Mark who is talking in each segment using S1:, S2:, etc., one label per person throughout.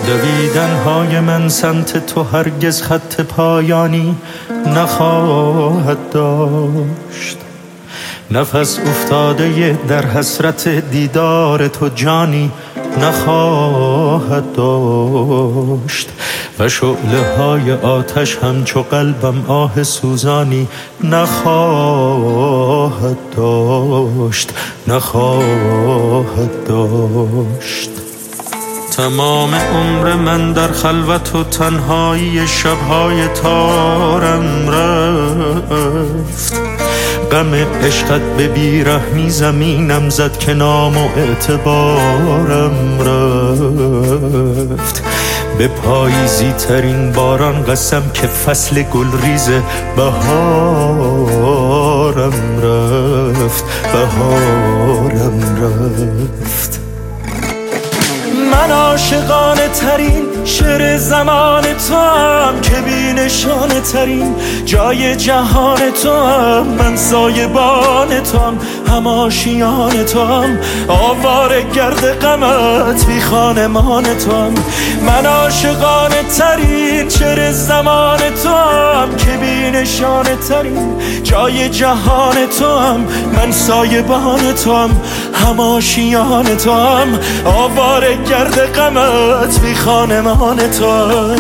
S1: دویدن‌های من سمت تو هرگز خط پایانی نخواهد داشت. نفس افتاده در حسرت دیدار تو جانی نخواهد داشت. و شعله‌های آتش همچو قلبم آه سوزانی نخواهد داشت. تمام عمر من در خلوت و تنهایی شب‌های تارم رفت. غم عشقت به بیرحمی زمینم زد که نام و اعتبارم رفت. به پاییزی ترین باران قسم که فصل گلریز بهارم رفت. من عاشقانه ترین شعر زمان تو هم که بی نشانه ترین جای جهان تو هم. من سایبان تو هم، هم آشیان تو هم، آواره گرد غمت بی خانمان تو هم. من عاشقانه ترین شعر زمان تو هم که بی نشانه ترین جای جهان تو هم. من سایبان تو هم، هم آشیان تو هم، آواره گرد غمت بی خانمان تو هم.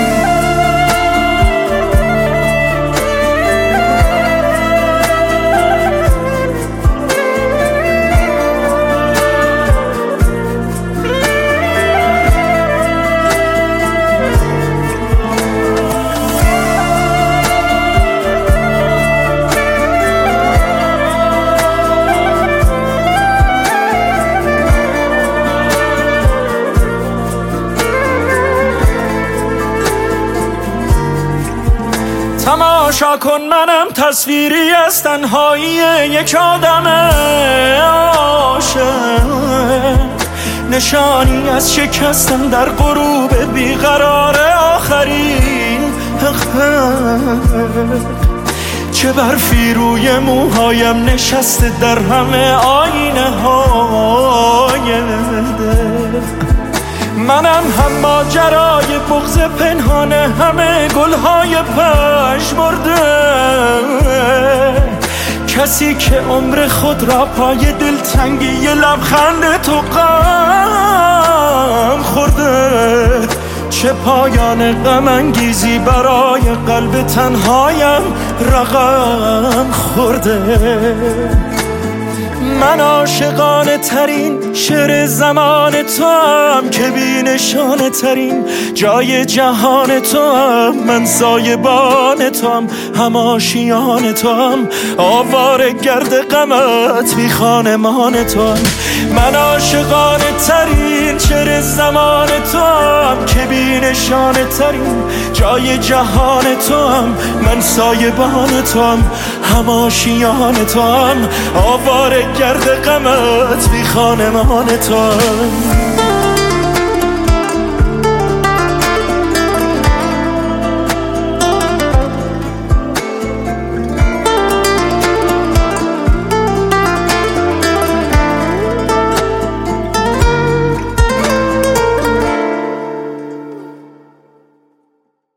S1: تماشا کن منم تصویری از تنهایی یک آدم عاشق، نشانی از شکستن در غروب بیقرار آخرین چه برفی روی موهایم نشسته در همه آینه های دل. منم هم ماجرای بغض پنهانه همه گلهای پژمرده، کسی که عمر خود را پای دلتنگی لبخند تو غم خورده. چه پایان غم انگیزی برای قلب تنهایم رقم خورده. من عاشقانه ترین شعر زمان تو هم که بی نشانه ترین جای جهان تو هم. من سایبان تو هم، هم آشیان تو هم، آواره گرد غمت بی خانمان تو هم. من عاشقانه ترین شعر زمان تو هم که بی نشانه ترین جای جهان تو هم. من سایبان تو هم، هم آشیان تو هم، آواره گرد غمت بی خانمان تو هم.